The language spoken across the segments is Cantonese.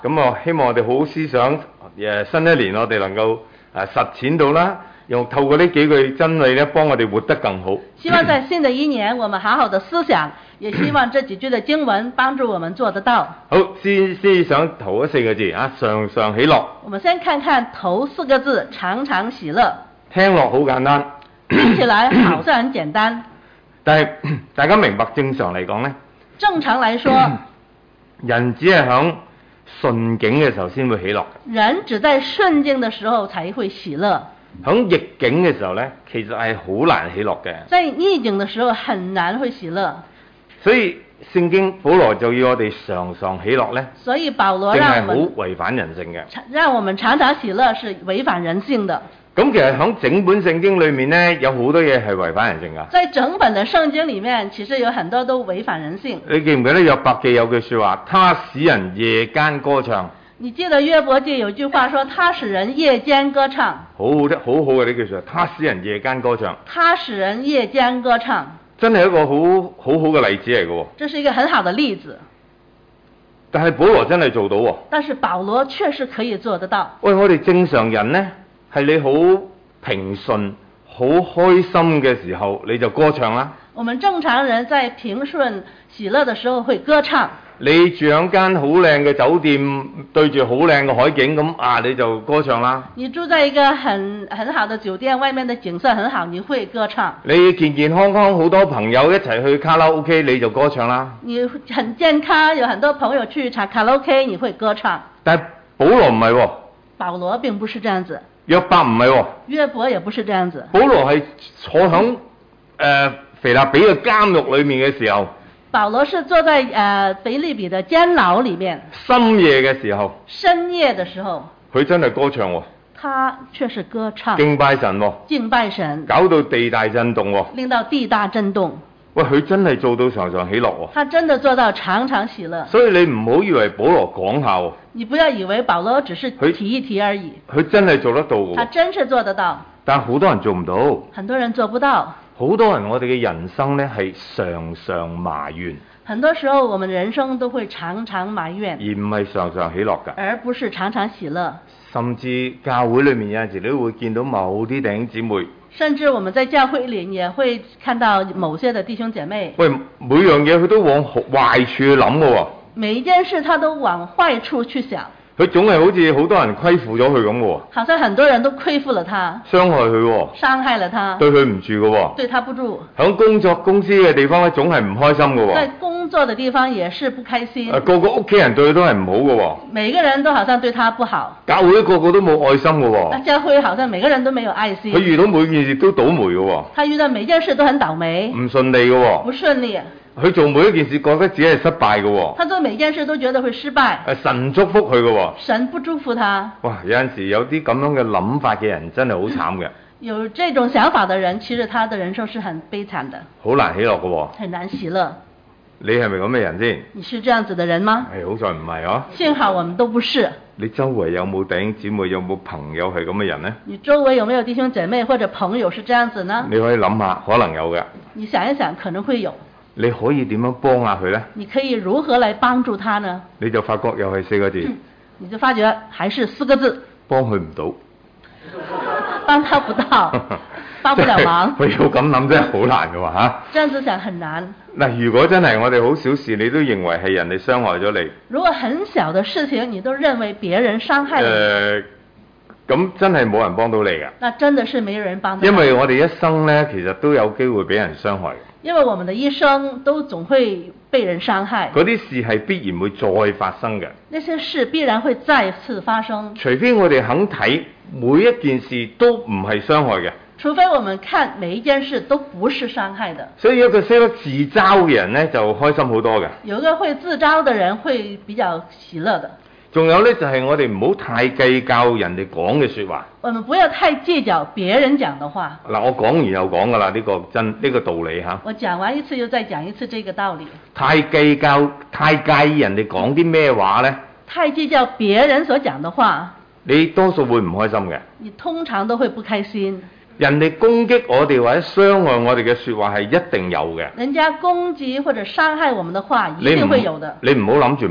咁我希望我哋好好思想，新一年我哋能夠實踐到啦，用透過呢幾句真理咧，幫我哋活得更好。 希望在新的一年，我們好好的思想，也希望這幾句的經文幫助我們做得到。 好，思想頭嗰4個字啊，常常喜樂。 我們先看看頭4個字，常常喜樂。 聽落好簡單， 聽起來好像很簡單。 但係大家明白正常嚟講呢， 正常來說， 人只係響順境嘅時候先會喜樂。 人只在順境的時候才會喜樂。 響逆境嘅時候呢，其實係好難喜樂嘅。 在逆境的時候很難會喜樂。 所以聖經保羅就要我哋常常喜樂呢， 所以保羅正係好讓我們違反人性嘅。 讓我們常常喜樂是違反人性的。 咁其實響整本聖經裏面呢，有好多嘢係違反人性噶。 在整本的聖經裏面，其實有很多都違反人性。 你記唔記得約伯記有句說話，他使人夜間歌唱？ 你記得約伯記有句話說，他使人夜間歌唱。 好好嘅呢句說話，他使人夜間歌唱。 他使人夜間歌唱， 真係一個好嘅例子嚟嘅。 這是一個很好的例子。 但係保羅真係做到喎。 但是保羅確實可以做得到。 喂，我哋正常人呢，係你好平順、好開心嘅時候，你就歌唱啦。 我們正常人在平順喜樂的時候會歌唱。 你住喺間好靚嘅酒店，對住好靚嘅海景咁你就歌唱啦。 你住在一個很好的酒店，外面的景色很好，你會歌唱。 你健健康康，好多朋友一齊去卡拉 OK， 你就歌唱啦。 你很健康，有很多朋友去唱卡拉 OK， 你會歌唱。 但係保羅唔係喎。 保羅並不是這樣子。 約伯唔係喎。 約伯也不是這樣子。 保羅係坐響腓立比嘅監獄裏面嘅時候。 保羅是坐在腓立比的監牢裏面。 深夜嘅時候。 深夜的時候。 佢真係歌唱喎。 他卻是歌唱。 敬拜神喎。 敬拜神。 搞到地大震動喎。 令到地大震動。 喂，佢真係做到常常喜樂喎。 他真的做到常常喜樂。 所以你唔好以為保羅講下喎。 你不要以為保羅只是提一提而已。 佢真係做得到嘅。 他真是做得到。 但好多人做唔到。 很多人做不到。 好多人我哋嘅人生呢係常常埋怨。 很多時候我們人生都會常常埋怨， 而唔係常常喜樂㗎。 而不是常常喜樂。 甚至教會裏面有陣時你都會見到某啲弟兄姊妹。 甚至我們在教會裏也會看到某些的弟兄姐妹。 喂，每樣嘢佢都往壞處去諗㗎喎。 每一件事他都往壞處去想。 佢總係好似好多人虧負咗佢咁喎。 好像很多人都虧負了他。 傷害佢喎。 傷害了他。 對佢唔住㗎喎。 對他不住。 響工作公司嘅地方咧，總係唔開心㗎喎。 在工作的地方也是不開心。 個個屋企人對佢都係唔好㗎喎。 每個人都好像對他不好。 教會個個都冇愛心㗎喎。 教會好像每個人都沒有愛心。 佢遇到每件事都倒霉㗎喎。 他遇到每件事都很倒霉。 唔順利㗎喎。 不順利。 佢做每一件事覺得自己係失敗嘅喎。 他做每件事都覺得會失敗。 神祝福佢嘅喎。 神不祝福他。 哇！有陣時有啲咁樣嘅諗法嘅人真係好慘嘅。 有這種想法的人，其實他的人生是很悲慘的。 好難喜樂嘅喎。 很難喜樂。 你係咪咁嘅人先？ 你是這樣子的人嗎？ 係，好在唔係啊。 幸好我們都不是。 你周圍有冇弟兄姊妹，有冇朋友係咁嘅人呢？ 你周圍有沒有弟兄姐妹或者朋友是這樣子呢？ 你可以諗下，可能有嘅。 你想一想，可能會有。 你可以點樣幫下佢呢？ 你可以如何來幫助他呢？ 你就發覺又係4個字。 你就發覺還是4個字。 幫佢唔到。 幫他不到，幫不了忙。 佢要咁諗真係好難嘅喎嚇。 這樣子想很難。 嗱，如果真係我哋好小事，你都認為係人哋傷害咗你。 如果很小的事情，你都認為別人傷害了你。 咁真係冇人幫到你㗎。 那真的是沒人幫到你。 因為我哋一生呢，其實都有機會俾人傷害。 因為我們的一生都總會被人傷害。 嗰啲事係必然會再發生嘅。 那些事必然會再次發生。 除非我哋肯睇每一件事都唔係傷害嘅。 除非我們看每一件事都不是傷害的。 所以一個識得自嘲嘅人呢，就開心好多嘅。 有一個會自嘲的人會比較喜樂的。 仲有呢，就係我哋唔好太計較人哋講嘅說話。 我們不要太計較別人講的話。 嗱，我講完又講㗎啦，呢個道理嚇。 我講完一次又再講一次這個道理。 太計較、太介意人哋講啲咩話呢？ 太計較別人所講的話， 你多數會唔開心嘅。 你通常都會不開心。 人哋攻擊我哋或者傷害我哋嘅說話係一定有嘅。 人家攻擊或者傷害我們的話一定會有的。 你唔好諗住冇。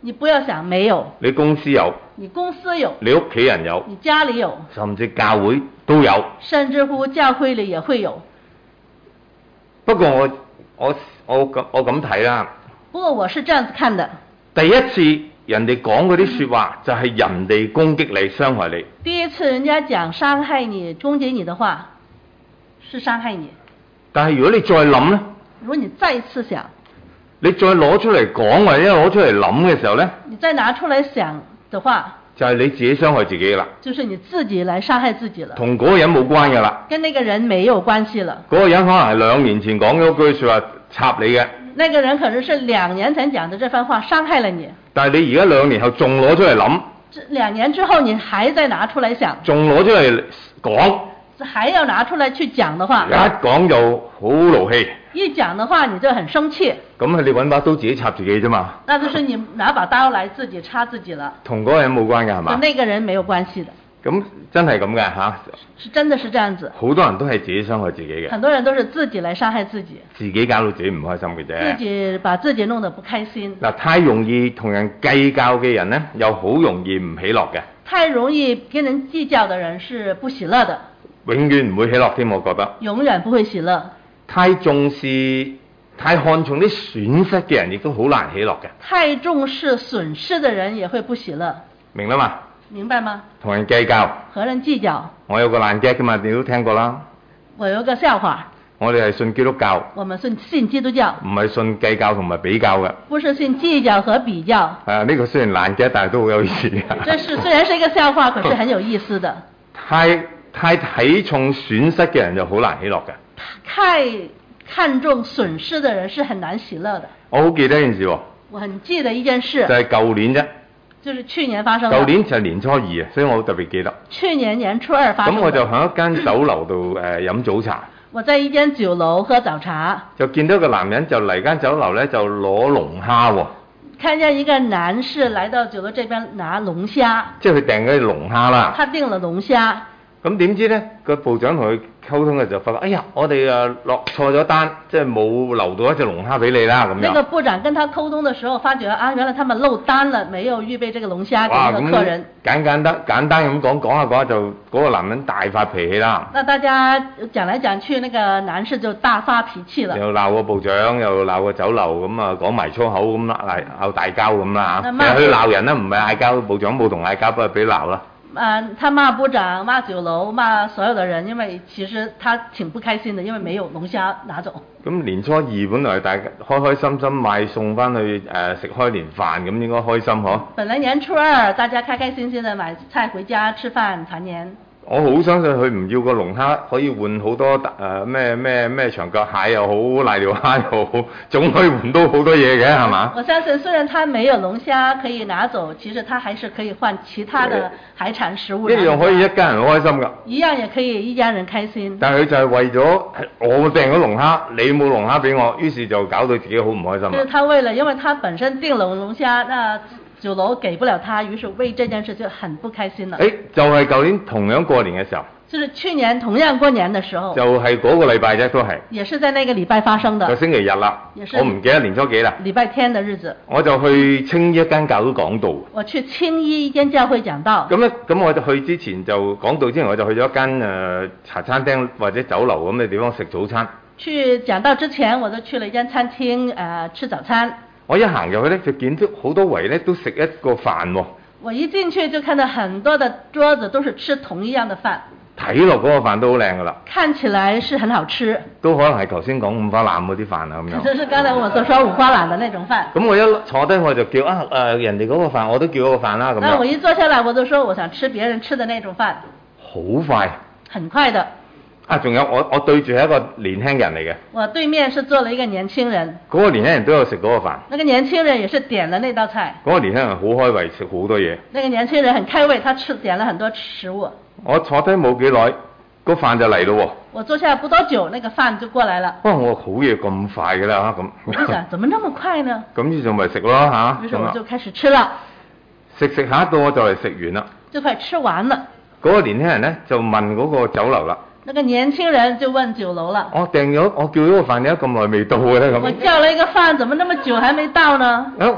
你不要想沒有， 你公司有， 你公司有， 你屋企人有， 你家裏有， 甚至教會都有。 甚至乎教會裏也會有。 不過我咁睇啦， 不過我是這樣子看的， 第一次人哋講嗰啲說話就係人哋攻擊你、傷害你。 第一次人家講傷害你、攻擊你的話，是傷害你。 但係如果你再諗呢， 如果你再一次想， 你再攞出嚟講或者攞出嚟諗嘅時候呢， 你再拿出來想的話， 就係你自己傷害自己啦， 就是你自己來傷害自己了， 同嗰個人冇關㗎啦。 跟那個人沒有關係了。 嗰個人可能係2年前講嗰句說話插你嘅， 那個人可能是2年前講的這番話傷害了你， 但係你而家2年後仲攞出嚟諗， 這2年之後你還在拿出來想， 仲攞出嚟講， 還要拿出來去講的話， 一講就好勞氣。 一講的話你就很生氣， 咁係你揾把刀自己插自己啫嘛， 那就是你拿把刀來自己插自己了， 同嗰個人冇關㗎係嘛？ 跟那個人沒有關係的。 咁真係咁嘅嚇， 是真的是這樣子。 好多人都係自己傷害自己嘅， 很多人都是自己來傷害自己， 自己搞到自己唔開心嘅啫。 自己把自己弄得不開心。 嗱，太容易同人計較嘅人呢，又好容易唔喜樂嘅。 太容易跟人計較的人是不喜樂的， 永遠唔會喜樂添，我覺得。 永遠不會喜樂。 太重視、太看重啲損失嘅人，亦都好難喜樂嘅。 太重視損失的人也會不喜樂， 明啦嘛？ 明白嗎？ 同人計較， 和人計較。 我有個爛 gag 㗎嘛，你都聽過啦。 我有個笑話。 我哋係信基督教， 我們信基督教， 唔係信計較同埋比較嘅。 不是信計較和比較。 呢個雖然爛 gag，但係都好有意思嘅。 這是雖然是一個笑話，可是很有意思的。 太睇重損失嘅人就好難喜樂嘅。 太看重損失的人是很難喜樂的。 我好記得一件事喎。 我很記得一件事。 就係舊年啫。 就是去年發生的。 舊年就係年初2啊，所以我好特別記得。 去年年初2發生的。 咁我就喺一間酒樓度飲早茶。 我在一間酒樓喝早茶。就見到個男人就嚟間酒樓咧，就攞龍蝦喎。 看見一個男士來到酒樓這邊拿龍蝦。即係佢訂嗰啲龍蝦啦。 他訂了龍蝦。咁點知咧，個部長同佢溝通嘅時候發覺，哎呀，我哋落錯咗單，即係冇留到一隻龍蝦俾你啦咁樣。 那個部長跟他溝通的時候，發覺啊，原來他們漏單了，沒有預備這個龍蝦給那個客人。 簡單咁講下就嗰個男人大發脾氣啦。 那大家講來講去，那個男士就大發脾氣了。 又鬧個部長，又鬧個酒樓，咁啊講埋粗口咁啦，拗大交咁啦嚇。其實佢鬧人啦，唔係嗌交，部長冇同嗌交，不過俾鬧啦。 他罵部長、罵酒樓、罵所有的人，因為其實他挺不開心的，因為沒有龍蝦拿走。咁年初2本來大家開開心心買餸翻去食開年飯，咁應該開心嗬？ 本來年初2大家開開心心的買菜回家吃飯團年。 我好相信佢唔要個龍蝦，可以換好多咩長腳蟹又好，瀨尿蝦又好，總可以換到好多嘢嘅，係嘛？ 我相信雖然他沒有龍蝦可以拿走，其實他還是可以換其他的海產食物。 一樣可以一家人開心㗎。 一樣也可以一家人開心。 但係佢就係為咗我訂咗龍蝦，你冇龍蝦俾我，於是就搞到自己好唔開心。 就是他為了，因為他本身訂了龍蝦，那酒樓給不了他，於是為這件事就很不開心了。 就係舊年同樣過年嘅時候。 就是去年同樣過年的時候。 就係嗰個禮拜啫，都係。 也是在那個禮拜發生的。 個星期日啦。我唔記得年初幾啦。 禮拜天的日子。 我就去青衣一間教會講道。 我去青衣一間教會講道。 咁我就去之前就講道之前，我就去咗一間茶餐廳或者酒樓咁嘅地方食早餐。 去講道之前，我就去了一間餐廳吃早餐。我一行入去咧，就見到好多圍咧都食一個飯喎。 我一進去就看到很多的桌子都是吃同一樣的飯。 睇落嗰個飯都好靚噶啦。 看起來是很好吃。 都可能係頭先講五花腩嗰啲飯啊咁樣。 這是剛才我所說五花腩的那種飯。 咁我一坐低我就叫人哋嗰個飯我都叫嗰個飯啦咁樣。 那我一坐下來我就說我想吃別人吃的那種飯。 好快。 很快的。 仲有我對住係一個年輕人嚟嘅。 我對面是坐了一個年輕人。 嗰個年輕人都有食嗰個飯。 那個年輕人也是點了那道菜。 嗰個年輕人好開胃，食好多嘢。 那個年輕人很開胃，他點了很多食物。 我坐低冇幾耐，個飯就嚟咯喎。 我坐下不多久，那個飯就過來了。 哇！我好嘢咁快㗎啦咁。 我就想，怎麼那麼快呢？ 咁於是咪食咯嚇。 於是我就開始吃了。 食下到我就嚟食完啦。 就快吃完了。 嗰個年輕人咧就問嗰個酒樓啦。 那個年輕人就問酒樓了。我叫咗個飯點解咁耐未到嘅咧咁？ 我叫了一個飯，怎麼那麼久還沒到呢？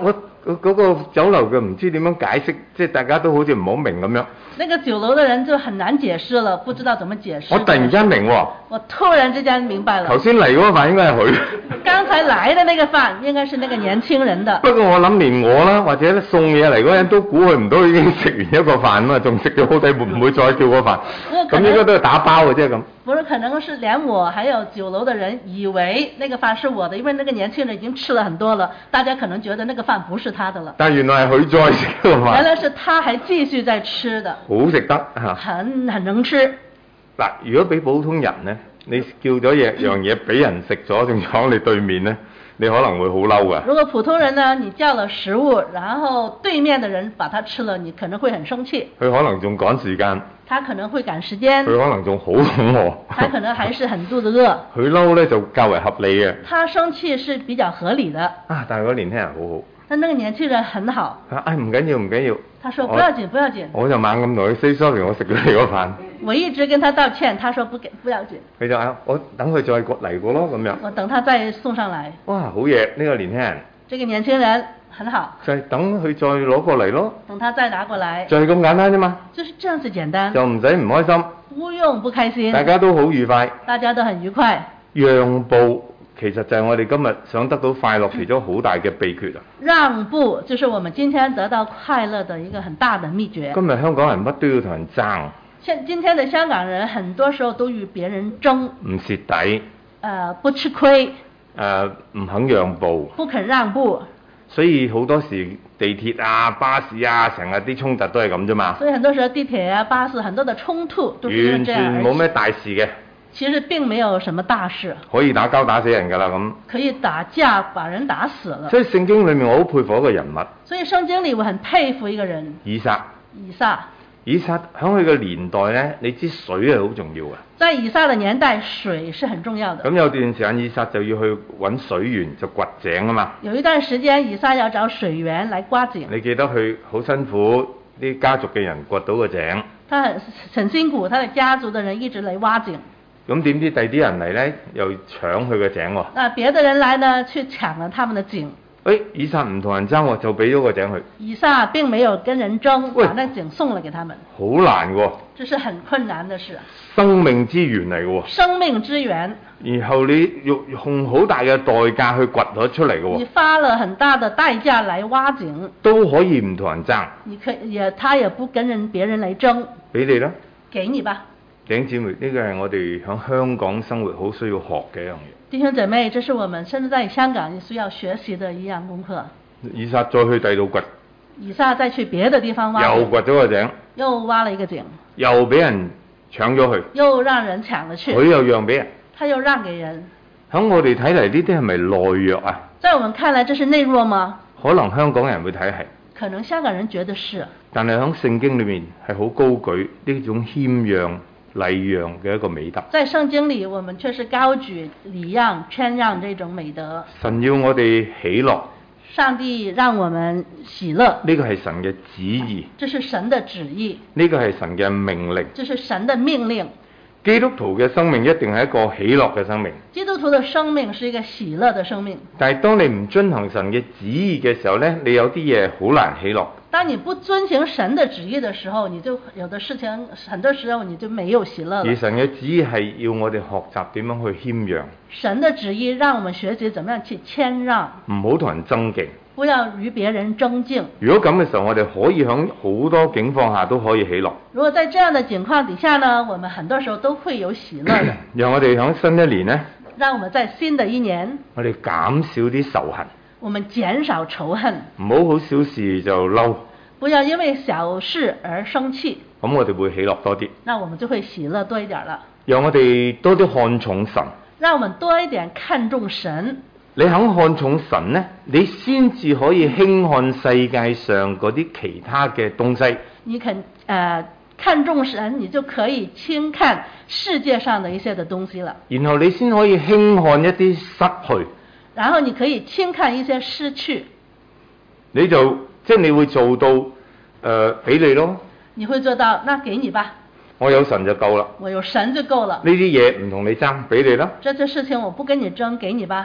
嗰個酒樓嘅唔知點樣解釋，即係大家都好似唔好明咁樣。 那個酒樓的人就很難解釋了，不知道怎麼解釋。 我突然間明喎， 我突然之間明白了。 頭先嚟嗰個飯應該係佢。 剛才來的那個飯應該是那個年輕人的。 不過我諗連我啦，或者送嘢嚟嗰人都估佢唔到已經食完一個飯嘛，仲食咗好抵，會唔會再叫個飯？咁應該都係打包嘅啫咁。 不是，可能是連我還有酒樓的人以為那個飯是我的，因為那個年輕人已經吃了很多了，大家可能覺得那個飯不是他的了。 但原來係佢再食個飯。 原來是他還繼續在吃的。 好食得嚇。 很能吃。 嗱，如果俾普通人呢，你叫咗樣嘢俾人食咗，仲坐你對面呢，你可能會好嬲噶。 如果普通人呢，你叫了食物，然後對面的人把它吃了，你可能會很生氣。 佢可能仲趕時間。 他可能會趕時間。 佢可能仲好肚餓。 他可能還是很肚子餓。 佢嬲呢就較為合理嘅。 他生氣是比較合理的。 啊，但係嗰個年輕人好好。 但那個年輕人很好。 唔緊要唔緊要。 他說不要緊不要緊。 我就猛咁同佢 say sorry， 我食咗你個飯。 我一直跟他道歉，他說不要緊。 佢就我等佢再嚟過咯咁樣。 我等他再送上來。 哇，好嘢！呢個年輕人。 這個年輕人很好。 就係等佢再攞過嚟咯。 等他再拿過來。 就係咁簡單啫嘛。 就是這樣子簡單。 就唔使唔開心。 不用不開心。 大家都好愉快。 大家都很愉快。 讓步其實就係我哋今日想得到快樂其中好大嘅秘訣啊！ 讓步就是我們今天得到快樂的一個很大的秘訣。 今日香港人乜都要同人爭。 今天的香港人很多時候都與別人爭。 唔蝕底。 不吃虧。 唔肯讓步。 不肯讓步。 所以好多時地鐵啊、巴士啊，成日啲衝突都係咁啫嘛。 所以很多時候地鐵啊、巴士很多的衝突都是因為這樣。完全冇咩大事嘅。 其實並沒有什麼大事。 可以打交打死人㗎啦咁。 可以打架把人打死了。 所以聖經裏面我好佩服一個人物。 所以聖經裏我很佩服一個人。 以撒。以撒喺佢嘅年代呢，你知水係好重要嘅。 在以撒嘅年代，水是很重要的。 咁有段時間以撒就要去揾水源就掘井啊嘛。 有一段時間以撒要找水源來挖井。 你記得佢好辛苦，啲家族嘅人掘到個井。 他很辛苦，他的家族的人一直嚟挖井。 咁點知第啲人嚟呢，又搶佢個井喎。 那別的人來呢，去搶了他們的井。 以撒唔同人爭喎，就俾咗個井佢。 以撒並沒有跟人爭，把那井送了給他們。 好難喎。 這是很困難的事。 生命之源嚟嘅喎。 生命之源。 然後你用好大嘅代價去掘咗出嚟嘅喎。 你花了很大的代價來挖井。 都可以唔同人爭。 他也不跟別人來爭。 俾你啦。 給你吧。 弟兄姊妹，呢個係我哋喺香港生活好需要學嘅一樣嘢。 弟兄姐妹，這是我們甚至在香港也需要學習的一樣功課。 以撒再去第二度掘。 以撒再去別的地方挖。 又掘咗個井。 又挖了一個井。 又俾人搶咗去。 又讓人搶了去。 佢又讓俾人。 他又讓給人。 喺我哋睇嚟，呢啲係咪懦弱啊？ 在我們看來，這是內弱嗎？ 可能香港人會睇係。 可能香港人覺得是。 但係喺聖經裏面係好高舉呢種謙讓禮讓嘅一個美德。 在聖經裏，我們卻是高舉禮讓、謙讓這種美德。 神要我哋喜樂。 上帝讓我們喜樂。 呢個係神嘅旨意。 這是神的旨意。 呢個係神嘅命令。 這是神的命令。 基督徒嘅生命一定係一個喜樂嘅生命。 基督徒的生命是一個喜樂的生命。 但係當你唔遵行神嘅旨意嘅時候呢，你有啲嘢好難喜樂。 當你不遵行神的旨意的時候，你就有的事情，很多時候你就沒有喜樂了。 而神嘅旨意係要我哋學習點樣去謙讓。 神的旨意讓我們學習怎麼樣去謙讓。 唔好同人爭競。 不要與別人爭競。 如果咁嘅時候，我哋可以喺好多境況下都可以喜樂。 如果在這樣的境況底下呢，我們很多時候都會有喜樂的。 讓我哋喺新一年呢， 讓我們在新的一年， 我哋減少啲仇恨。 我們減少仇恨。 唔好好小事就嬲。 不要因為小事而生氣。 咁我哋會喜樂多啲。 那我們就會喜樂多一點了。 讓我哋多啲看重神。 讓我們多一點看重神。 你肯看重神呢，你先至可以輕看世界上嗰啲其他嘅東西。 你看重神，你就可以輕看世界上的一些的東西了。然後你先可以輕看一啲失去。 然後你可以輕看一些失去。 你會做到俾你咯。 你會做到，那給你吧。 我有神就夠啦。 我有神就夠了。 呢啲嘢唔同你爭，俾你啦。 這些事情我不跟你爭，給你吧。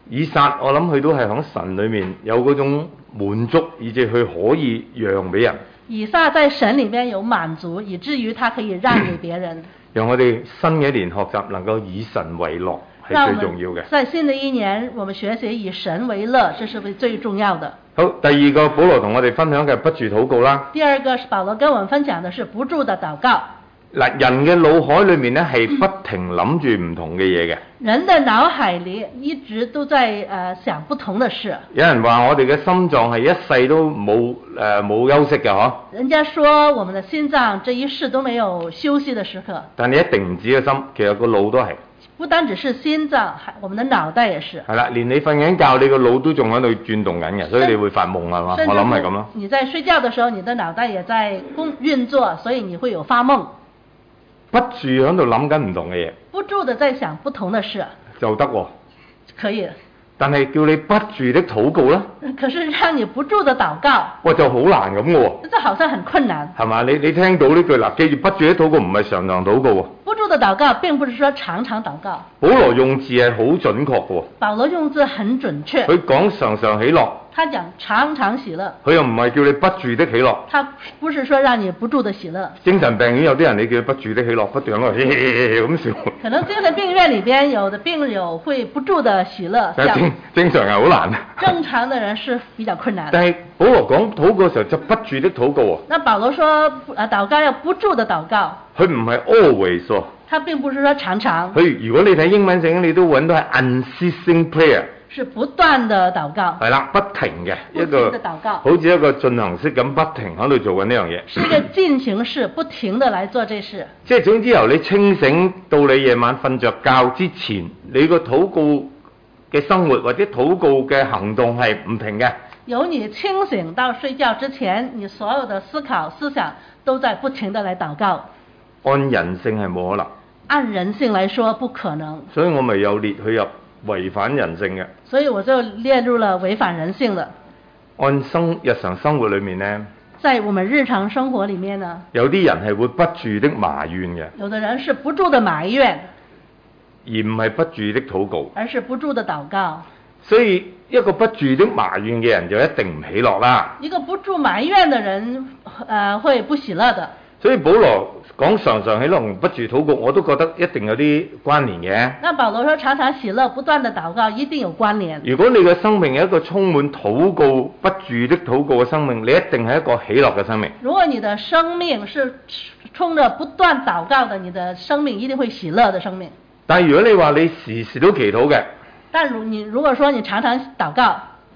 以撒我諗佢都係喺神裏面有嗰種滿足，以至佢可以讓俾人。 以撒在神裡面有滿足，以至於他可以讓給別人。 讓我哋新嘅一年學習能夠以神為樂係最重要嘅。 在新的一年，我們學習以神為樂，這是最重要的。 好，第二個保羅同我哋分享嘅不住禱告啦。 第二個是保羅跟我們分享的是不住的禱告。 嗱，人嘅腦海裏面咧係不停諗住唔同嘅嘢嘅。 人的腦海裡一直都在想不同的事。 有人話我哋嘅心臟係一世都冇休息嘅嗬。 人家說我們的心臟這一世都沒有休息的時刻。 但你一定唔止個心，其實個腦都係。 不單只是心臟，我們的腦袋也是。 係啦，連你瞓緊覺，你個腦都仲喺度轉動緊嘅，所以你會發夢係嘛？我諗係咁咯。 你在睡覺的時候，你的腦袋也在運作，所以你會有發夢。 不住喺度諗緊唔同嘅嘢， 不住的在想不同的事， 就得喎。 可以。 但係叫你不住的禱告啦， 可是讓你不住的禱告， 哇就好難咁嘅喎。 這好像很困難。 係嘛？你聽到呢句嗱，記住不住的禱告唔係常常禱告喎。 不住的禱告並不是說常常禱告。 保羅用字係好準確嘅喎。 保羅用字很準確。 佢講常常喜樂。 他講常常喜樂。 佢又唔係叫你不住的喜樂。 他不是說讓你不住的喜樂。 精神病院有啲人你叫佢不住的喜樂，不斷喺度咁笑。 可能精神病院裏邊有的病友會不住的喜樂。 但係正常係好難。 正常的人是比較困難。 但係保羅講禱告嘅時候就不住的禱告喎。 那保羅說禱告要不住的禱告。 佢唔係 always 喎。 他並不是說常常。 佢如果你睇英文聖經，你都揾到係 unceasing prayer。 是不斷的禱告。 係啦，不停嘅一個，好似一個進行式咁，不停喺度做緊呢樣嘢。 是一個進行式，不停的來做這事。 即係總之由你清醒到你夜晚瞓着覺之前，你個禱告嘅生活或者禱告嘅行動係唔停嘅。 由你清醒到睡覺之前，你所有的思考思想都在不停的來禱告。 按人性係冇可能。 按人性來說不可能。 所以我咪有列佢入違反人性嘅。 所以我就列入了違反人性的。 按日常生活裏面呢， 在我們日常生活裡面呢， 有啲人係會不住的埋怨嘅。 有的人是不住的埋怨， 而唔係不住的禱告。 而是不住的禱告。 所以一個不住的埋怨嘅人就一定唔喜樂啦。 一個不住埋怨的人，會不喜樂的。 所以保羅講常常喜樂同不住禱告，我都覺得一定有啲關聯嘅。 那保羅說常常喜樂，不斷的禱告，一定有關聯。 如果你嘅生命有一個充滿禱告、不住的禱告嘅生命，你一定係一個喜樂嘅生命。如果你的生命是充着不斷禱告的，你的生命一定會喜樂的生命。 但係如果你話你時時都祈禱嘅， 但如果說你常常禱告，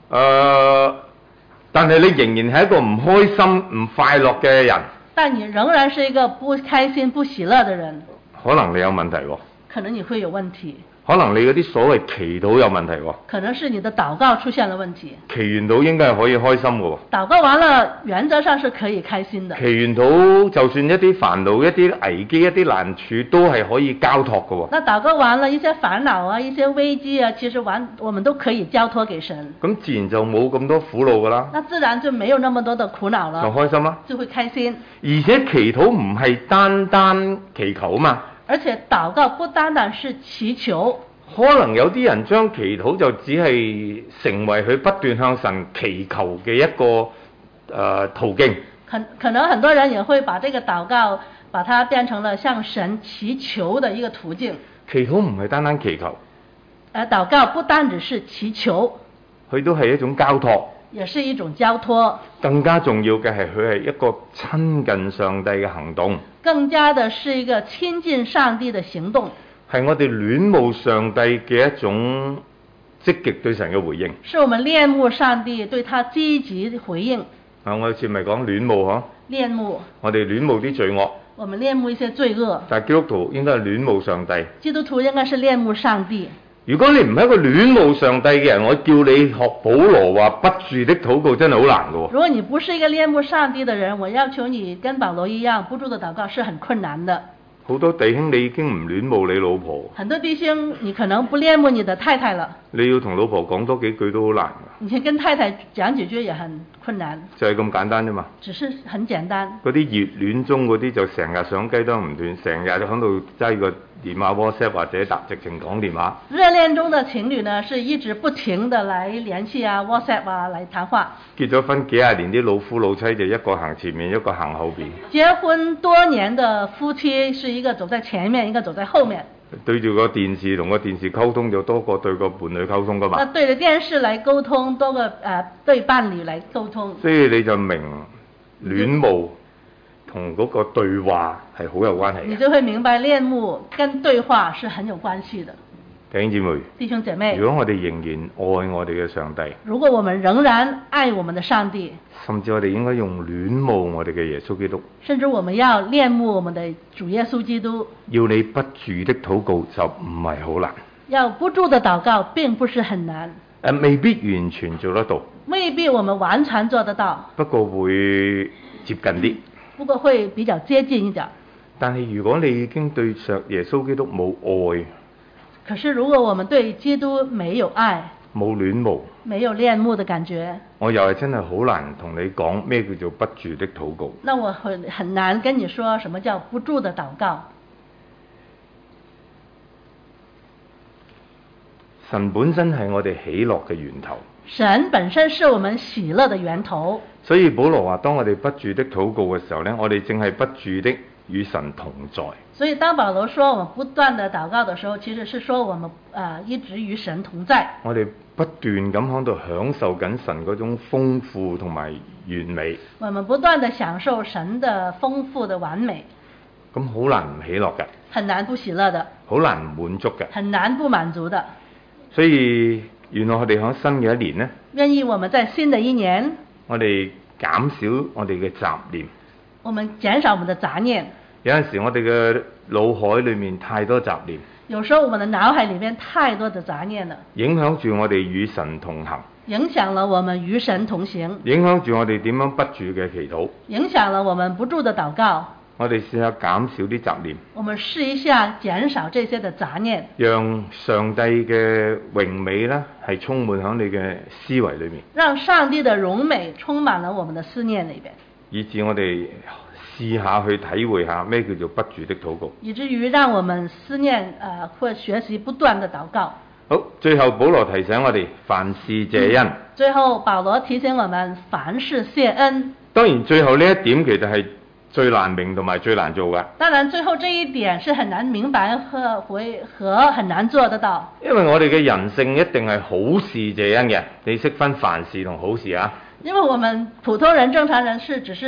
但係你仍然係一個唔開心、唔快樂嘅人。 但你仍然是一個不開心、不喜樂的人， 可能你有問題喎。 可能你會有問題。 可能你嗰啲所謂祈禱有問題喎。 可能是你的禱告出現了問題。 祈完禱應該係可以開心嘅喎。 禱告完了，原則上是可以開心的。 祈完禱就算一啲煩惱、一啲危機、一啲難處都係可以交託嘅喎。 那禱告完了，一些煩惱啊、一些危機啊，其實我們都可以交託給神。 咁自然就冇咁多苦惱㗎啦。 那自然就沒有那麼多的苦惱了。 就開心啦。 就會開心。 而且祈禱唔係單單祈求啊嘛。 而且禱告不單單是祈求。 可能有啲人將祈禱就只係成為佢不斷向神祈求嘅一個途徑。 可能很多人也會把這個禱告，把它變成了向神祈求的一個途徑。 祈禱唔係單單祈求。 禱告不單只是祈求， 佢都係一種交託。 也是一種交託。 更加重要嘅係佢係一個親近上帝嘅行動。 更加的是一個親近上帝的行動。 係我哋戀慕上帝嘅一種積極對神嘅回應。 是我們戀慕上帝對他積極回應。 我好似咪講戀慕嗬？ 戀慕。 我哋戀慕啲罪惡。 我們戀慕一些罪惡。 但係基督徒應該係戀慕上帝。 基督徒應該是戀慕上帝。 如果你唔係一個戀慕上帝嘅人，我叫你學保羅話不住的禱告真係好難㗎喎。 如果你不是一個戀慕上帝的人，我要求你跟保羅一樣不住的禱告是很困難的。 好多弟兄你已經唔戀慕你老婆。 很多弟兄你可能不戀慕你的太太了。 你要同老婆講多幾句都好難㗎。 你跟太太講幾句也很困難。 就係咁簡單啫嘛。 只是很簡單。 嗰啲熱戀中嗰啲就成日上雞都唔斷，成日就喺度擠個電話 WhatsApp 或者直情講電話。 熱戀中的情侶呢，是一直不停的來聯繫啊，WhatsApp 啊，來談話。 結咗婚幾廿年啲老夫老妻就一個行前面，一個行後邊。 結婚多年的夫妻是一個走在前面，一個走在後面。 對住個電視同個電視溝通就多過對個伴侶溝通噶嘛。 那對着電視來溝通多過對伴侶來溝通。 所以你就明戀慕同嗰個對話係好有關係嘅。 你就會明白戀慕跟對話是很有關係的。 弟兄姊妹， 弟兄姐妹， 如果我哋仍然愛我哋嘅上帝， 如果我們仍然愛我們的上帝， 甚至我哋應該用戀慕我哋嘅耶穌基督， 甚至我們要戀慕我們的主耶穌基督， 要你不住的禱告就唔係好難。 要不住的禱告並不是很難。 未必完全做得到， 未必我們完全做得到， 不過會接近啲。 不過會比較接近一點。 但係如果你已經對上耶穌基督冇愛， 可是如果我們對基督沒有愛， 冇戀慕， 沒有戀慕的感覺， 我又係真係好難同你講咩叫做不住的禱告。 那我很難跟你說什麼叫不住的禱告。 神本身係我哋喜樂嘅源頭， 神本身是我們喜樂的源頭。 所以保羅話：當我哋不住的禱告嘅時候呢，我哋正係不住的與神同在。 所以當保羅說我們不斷的禱告的時候，其實是說我們一直與神同在。 我哋不斷咁喺度享受緊神嗰種豐富同埋完美。 我們不斷的享受神的豐富的完美。 咁好難唔喜樂嘅， 很難不喜樂的， 好難唔滿足嘅， 很難不滿足的。 所以原來我哋喺新嘅一年呢， 願意我們在新的一年， 我哋減少我哋嘅雜念。 我們減少我們的雜念。 有陣時我哋嘅腦海裏面太多雜念， 有時候我們的腦海裡面太多的雜念了， 影響住我哋與神同行， 影響了我們與神同行， 影響住我哋點樣不住嘅祈禱， 影響了我們不住的禱告。 我哋試下減少啲雜念， 我們試一下減少這些的雜念， 讓上帝嘅榮美呢係充滿喺你嘅思維裏面， 讓上帝的榮美充滿了我們的思念裡邊， 以致我哋試下去體會下咩叫做不住的禱告， 以至於讓我們思念或學習不斷的禱告。 好，最後保羅提醒我哋凡事謝恩。 最後保羅提醒我們凡事謝恩。 當然最後呢一點其實係最難明同埋最難做㗎。 當然最後這一點是很難明白和很難做得到。 因為我哋嘅人性一定係好事謝恩嘅，你識分凡事同好事啊？ 因為我們普通人正常人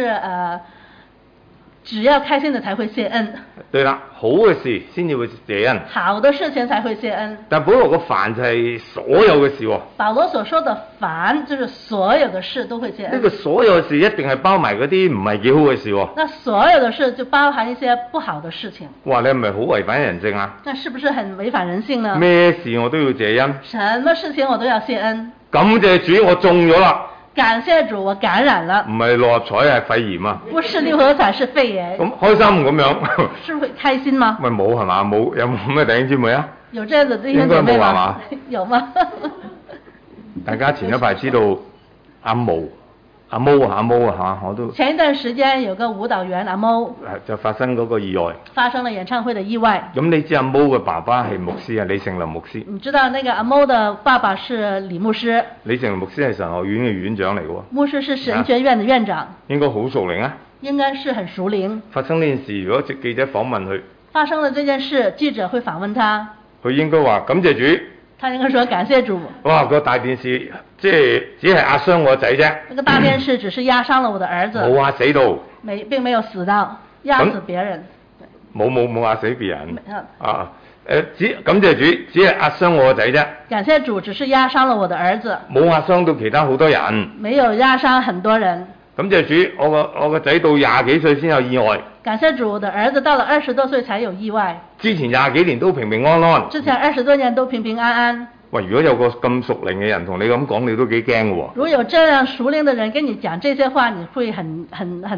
只要開心的才會謝恩。 對啦，好嘅事先至會謝恩。 好的事情才會謝恩。 但保羅個凡就係所有嘅事喎。 保羅所說的凡就是所有的事都會謝恩。 呢個所有嘅事一定係包埋嗰啲唔係幾好嘅事喎。 那所有的事就包含一些不好的事情。 哇，你係咪好違反人性啊？ 那是不是很違反人性呢？ 咩事我都要謝恩。 什麼事情我都要謝恩。 感謝主，我中咗啦。 感謝主，我感染了。 唔係六合彩係肺炎啊。 不是六合彩，是肺炎。 咁開心咁樣。 是會開心嗎？ 咪冇係嘛？冇，有冇咩弟兄姊妹啊？ 有這樣的弟兄姐妹嗎？有嗎？ 大家前一排知道阿毛啊嚇，我都前一段時間有個舞蹈員阿毛就發生嗰個意外， 發生了演唱會的意外。 咁你知阿毛嘅爸爸係牧師啊，李成林牧師。 你知道那個阿毛的爸爸是李牧師。 李成林牧師係神學院嘅院長嚟嘅喎。 牧師是神學院的院長。 應該好熟齡啊。 應該是很熟齡。發生呢件事，如果記者訪問佢， 發生了這件事，記者會訪問他， 佢應該話感謝主。 他應該說感謝主。 哇！個大電視即係只係壓傷我個仔啫。 那個大電視只是壓傷了我的兒子。 冇壓死到。 並沒有死到，壓死別人。 冇壓死別人。感謝主，只係壓傷我個仔啫。 感謝主，只是壓傷了我的兒子。 冇壓傷到其他好多人。 沒有壓傷很多人。 感謝主，我個仔到20幾歲先有意外。 感謝主，我的兒子到了20多歲才有意外。 之前20幾年都平平安安。 之前20多年都平平安安。喂， 如果有個咁熟齡嘅人同你咁講，你都幾驚嘅喎。 如果有這樣熟齡的人跟你講這些話，你會很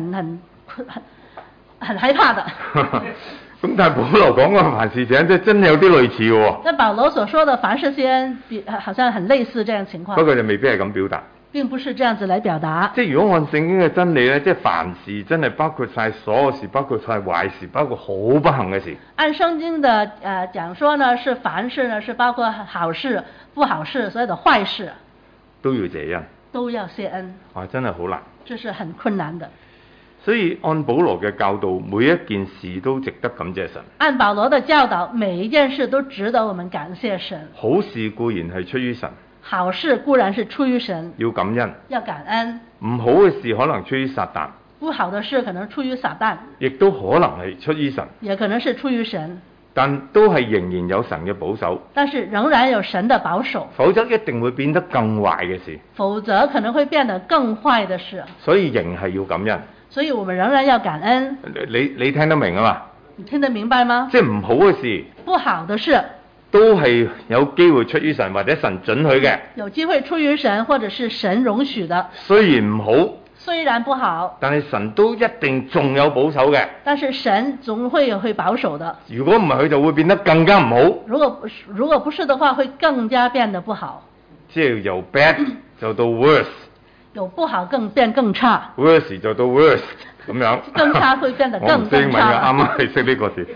害怕的。 咁但係保羅講嘅凡事謝恩真係有啲類似嘅喎。 但保羅所說的凡事謝恩好像很類似這樣情況。 不過就未必係咁表達。 並不是這樣子來表達。 即係如果按聖經嘅真理咧，即係凡事真係包括晒所有事，包括晒壞事，包括好不幸嘅事。 按聖經的講說呢，是凡事呢是包括好事、不好事，所有的壞事都要謝恩。 都要謝恩。 哇！真係好難。 這是很困難的。 所以按保羅嘅教導，每一件事都值得感謝神。 按保羅的教導，每一件事都值得我們感謝神。 好事固然係出於神， 好事固然是出於神， 要感恩。 要感恩。 唔好嘅事可能出於撒旦， 不好的事可能出於撒旦， 亦都可能係出於神， 也可能是出於神。 但都係仍然有神嘅保守。 但是仍然有神的保守， 否則一定會變得更壞嘅事。 否則可能會變得更壞的事。 所以仍係要感恩。 所以我們仍然要感恩。 你聽得明啊嘛？ 你聽得明白嗎？ 即係唔好嘅事， 不好的事都係有機會出於神或者神准許嘅。 有機會出於神或者是神容許的。雖然唔好， 雖然不好， 但係神都一定仲有保守嘅。 但是神總會有會保守的。 如果唔係，佢就會變得更加唔好。 如果不是的話，會更加變得不好。 即係由 bad 就到 worse。 由不好變更差 ，worse 就到 worse 咁樣， 更差會變得更差。 我唔識英文嘅，啱啱係識呢個字。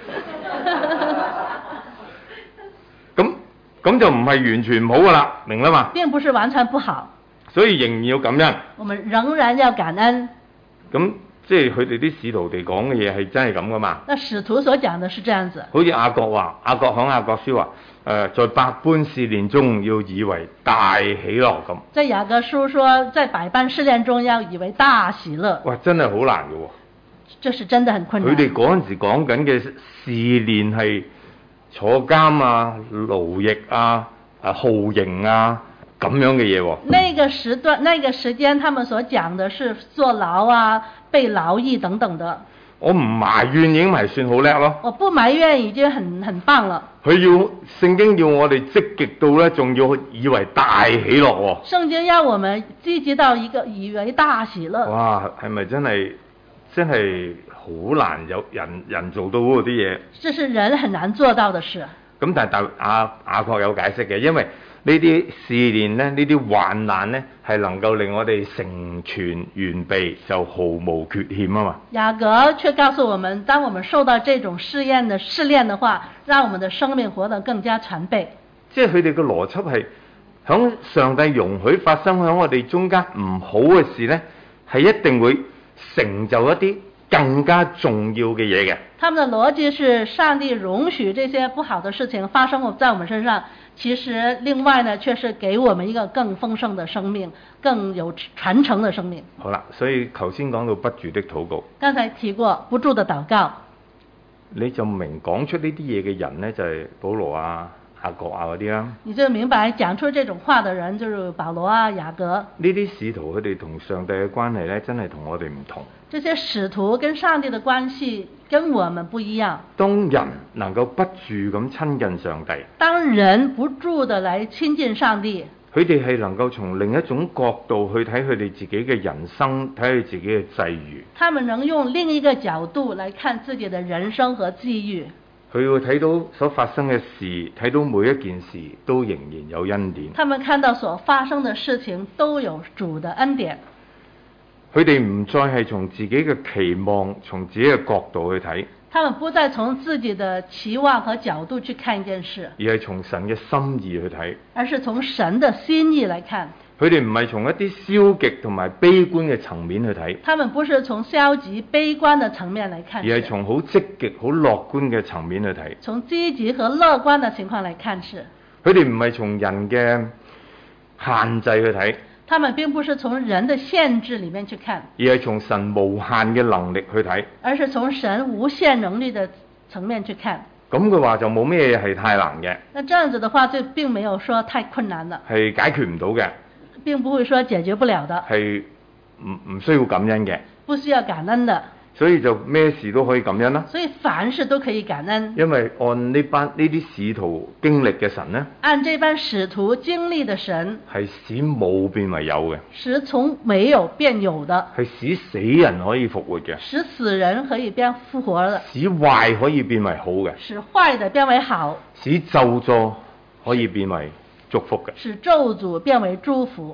咁就唔係完全唔好噶啦，明啦嘛？ 並不是完全不好， 所以仍然要感恩。 我們仍然要感恩。 咁即係佢哋啲使徒哋講嘅嘢係真係咁噶嘛？ 那使徒所講的是這樣子。 好似雅各話，雅各響雅各書話，在百般試煉中要以為大喜樂咁。 在雅各書說，在百般試煉中要以為大喜樂。 哇，真係好難嘅喎！ 這是真的很困難。 佢哋嗰陣時講緊嘅試煉係坐監啊、勞役啊、酷刑啊咁樣嘅嘢喎。那個時段、 那個時間，他們所講的是坐牢啊、被勞役等等的。 我唔埋怨已經係算好叻咯。 我不埋怨已經很棒了。 佢要聖經要我哋積極到咧，仲要以為大喜樂喎。 聖經要我們積極到一個以為大喜樂。 哇，係咪真係好難有人做到嗰啲嘢？ 這是人很難做到的事。 咁但係雅各有解釋嘅，因為呢啲試煉咧，呢啲患難咧，係能夠令我哋成全完備，就毫無缺陷啊嘛。 雅各卻告訴我們，當我們受到這種試煉的話，讓我們的生命活得更加全備。 即係佢哋嘅邏輯係，響上帝容許發生響我哋中間唔好嘅事咧，係一定會成就一啲更加重要嘅嘢嘅。 他們的邏輯是上帝容許這些不好的事情發生在我們身上，其實另外呢，卻是給我們一個更豐盛的生命，更有傳承的生命。 好啦，所以頭先講到不住的禱告， 剛才提過不住的禱告， 你就明講出呢啲嘢嘅人呢，就係保羅啊、雅各啊嗰啲啦。你就明白講出這種話的人就是保羅啊、雅各。 呢啲使徒佢哋同上帝嘅關係呢，真係同我哋唔同。 這些使徒跟上帝的關係跟我們不一樣。 當人能夠不住咁親近上帝， 當人不住地來親近上帝， 佢哋係能夠從另一種角度去睇佢哋自己嘅人生，睇佢自己嘅際遇。 他們能用另一個角度來看自己的人生和際遇。 佢會睇到所發生嘅事，睇到每一件事都仍然有恩典。 他們看到所發生的事情都有主的恩典。 佢哋唔再係從自己嘅期望，從自己嘅角度去睇。 他們不再從自己的期望和角度去看一件事， 而係從神嘅心意去睇。 而是從神的心意來看。 佢哋唔係從一啲消極同埋悲觀嘅層面去睇。 他們不是從消極悲觀的層面來看， 而係從好積極、好樂觀嘅層面去睇。 從積極和樂觀的情況來看是。 佢哋唔係從人嘅限制去睇。 他們並不是從人的限制裡面去看， 而係從神無限嘅能力去睇。 而是從神無限能力的層面去看。 咁嘅話就冇咩嘢係太難嘅。 那這樣子的話就並沒有說太困難了， 係解決唔到嘅， 並不會說解決不了的， 係唔需要感恩嘅， 不需要感恩的。 所以就咩事都可以感恩啦。 所以凡事都可以感恩， 因為按呢啲使徒經歷嘅神呢， 按這班使徒經歷的神係使冇變為有嘅， 使從沒有變有的， 係使死人可以復活嘅， 使死人可以變復活的， 使壞可以變為好嘅， 使壞的變為好， 使咒詛可以變為祝福嘅。 使咒詛變為祝福。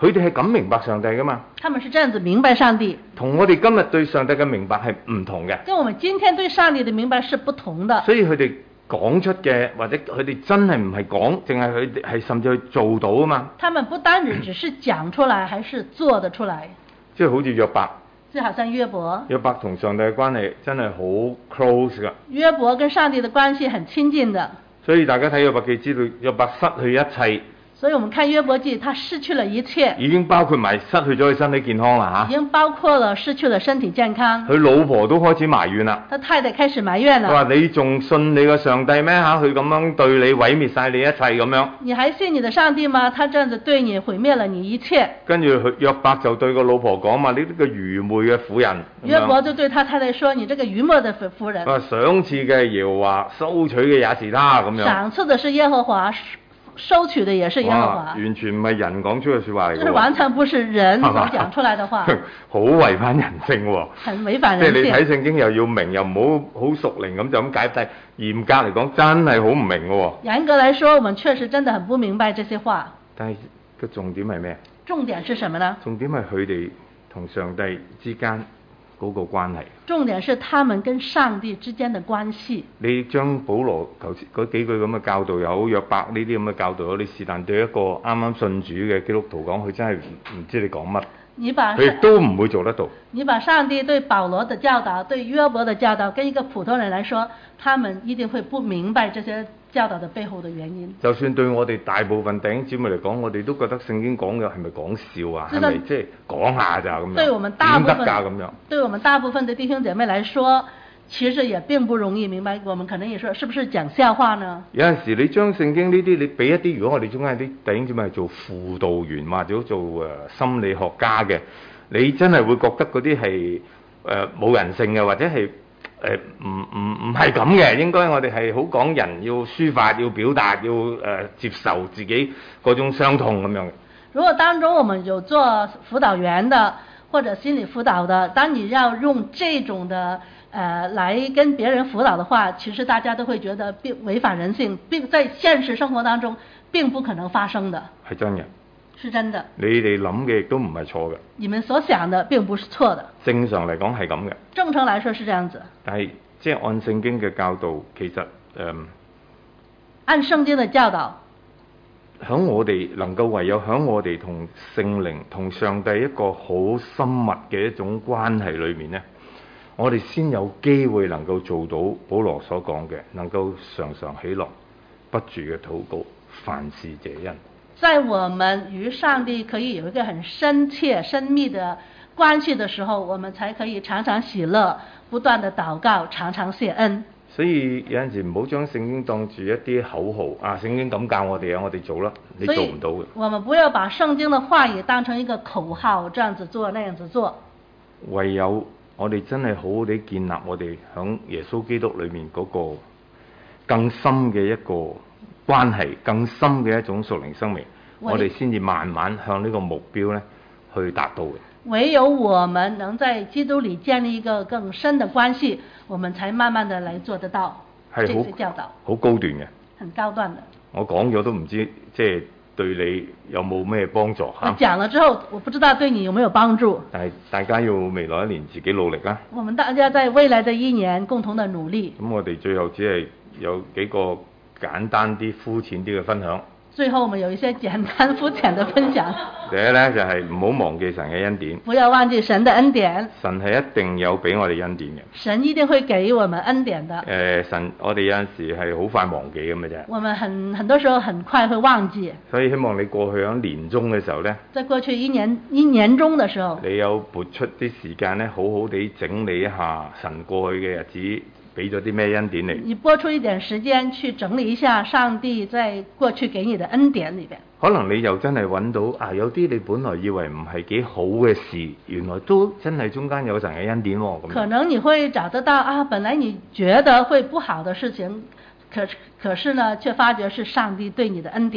佢哋係咁明白上帝噶嘛， 他們是這樣子明白上帝， 同我哋今日對上帝嘅明白係唔同嘅， 跟我們今天對上帝的明白是不同的。 所以佢哋講出嘅或者佢哋真係唔係講，淨係佢哋係甚至去做到啊嘛， 他們不單只是講出來，還是做得出來。 即係好似約伯。 就好像約伯， 約伯同上帝嘅關係真係好 close 㗎， 約伯跟上帝的關係很親近的。 所以大家睇約伯記知道約伯失去一切， 所以我們看約伯記，他失去了一切， 已經包括埋失去咗佢身體健康啦已經包括了失去了身體健康。 佢老婆都開始埋怨啦， 他太太開始埋怨佢話了。 你仲信你個上帝咩嚇？佢咁樣對你毀滅晒你一切咁樣。 你還信你的上帝嗎？他這樣子對你毀滅了你一切。 跟住佢約伯就對個老婆講嘛：你呢個愚昧嘅婦人。 約伯就對他太太說：你這個愚昧的婦人。 佢話賞賜嘅耶和華，收取嘅也是他咁樣。 賞賜的是耶和華，收取的也是耶和華。 完全唔係人講出嘅説話嚟嘅。 這是完全不是人所講出來的話。 好違反人性喎。 很違反人性。 即係你睇聖經又要明，又唔好熟靈咁就咁解，但係嚴格嚟講真係好唔明嘅喎。 嚴格來說，我們確實真的很不明白這些話。 但係個重點係咩？ 重點是什麼呢？ 重點係佢哋同上帝之間嗰個關係。 重點是他們跟上帝之間的關係。你將保羅頭先嗰幾句咁嘅教導又好，約伯呢啲咁嘅教導好，你是但對一個啱啱信主嘅基督徒講，佢真係唔知你講乜。佢都唔會做得到。 你把上帝對保羅的教導、對約伯的教導，跟一個普通人來說，他們一定會不明白這些教導的背後的原因。 就算對我哋大部分弟兄姊妹嚟講，我哋都覺得聖經講嘅係咪講笑啊？係咪即係講下咋咁樣？ 對我們大部分點得㗎咁樣？ 對我們大部分的弟兄姐妹來說，其實也並不容易明白。我們可能也說，是不是講笑話呢？ 有陣時你將聖經呢啲，你俾一啲，如果我哋中間有啲弟兄姊妹係做輔導員或者做心理學家嘅，你真係會覺得嗰啲係冇人性嘅，或者係唔係咁嘅。應該我哋係好講人要抒發、要表達、要接受自己嗰種傷痛咁樣嘅。 如果當中我們有做輔導員的或者心理輔導的，當你要用這種的來跟別人輔導的話，其實大家都會覺得並違反人性，並在現實生活當中並不可能發生的。 係真嘅。 是真的。 你哋諗嘅亦都唔係錯嘅。 你們所想的並不是錯的。 正常嚟講係咁嘅。 正常來說是這樣子。 但係即係按聖經嘅教導，其實按聖經嘅教導， 響我哋能夠唯有響我哋同聖靈同上帝一個好深密嘅一種關係裏面呢，我哋先有機會能夠做到保羅所講嘅，能夠常常喜樂，不住嘅禱告，凡事謝恩。 在我們與上帝可以有一個很深切深密的關係的時候，我們才可以常常喜樂，不斷的禱告，常常謝恩。 所以有陣時唔好將聖經當住一啲口號啊，聖經咁教我哋啊，我哋做啦，你做唔到嘅。 我們不要把聖經的話語當成一個口號，這樣子做那樣子做。 唯有我哋真係好好地建立我哋響耶穌基督裏面嗰個更深嘅一個關係，更深嘅一種屬靈生命，我哋先至慢慢向呢個目標呢去達到嘅。 唯有我們能在基督裏建立一個更深的關係，我們才慢慢的來做得到這些教導。 好高段嘅。 很高段的。 我講咗都唔知即係對你有冇咩幫助嚇。 我講了之後，我不知道對你有沒有幫助。 但係大家要未來一年自己努力啦。 我們大家在未來的一年共同的努力。 咁我哋最後只係有幾個簡單啲、膚淺啲嘅分享。 最後我們有一些簡單膚淺的分享。 第一呢，就係唔好忘記神嘅恩典。 不要忘記神的恩典。 神係一定有俾我哋恩典嘅。 神一定會給我們恩典的。 神我哋有陣時係好快忘記咁嘅啫。 我們很多時候很快會忘記。 所以希望你過去喺年中嘅時候呢， 在過去一年中的時候， 你有撥出啲時間呢，好好地整理一下神過去嘅日子俾咗啲咩恩典你。 你撥出一點時間去整理一下上帝在過去給你的恩典裏邊。 可能你又真係揾到啊，有啲你本來以為唔係幾好嘅事，原來都真係中間有神嘅恩典喎。咁可能你會找得到啊，本來你覺得會不好的事情，可是呢，卻發覺是上帝對你的恩典。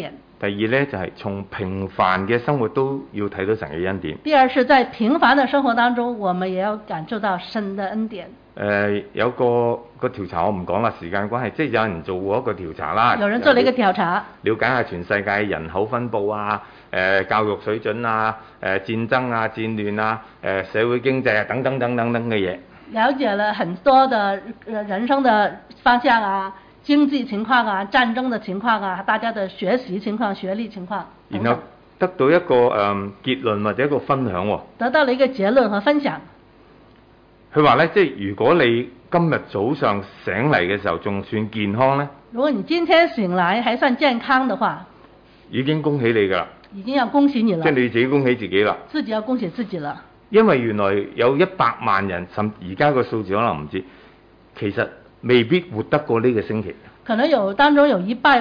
第二呢，就係從平凡嘅生活都要睇到神嘅恩典。 第二是在平凡的生活當中，我們也要感受到神的恩典。 有個調查我唔講啦，時間關係，即係有人做過一個調查啦。 有人做了一個調查， 了解下全世界人口分佈啊、教育水準啊、戰爭啊、戰亂啊、社會經濟啊等等等等等嘅嘢。 了解了很多的人生的方向啊、經濟情況啊、戰爭的情況啊、大家的學習情況、學歷情況等等。 然後得到一個結論或者一個分享喎。 得到了一個結論和分享。 佢話呢，即係如果你今日早上醒嚟嘅時候仲算健康呢， 如果你今天醒來還算健康的話， 已經恭喜你㗎啦。 已經要恭喜你了。 即係你自己恭喜自己啦。 自己要恭喜自己了。 因為原來有100萬人，甚至而家個數字可能唔知，其實未必活得過呢個星期。 可能當中有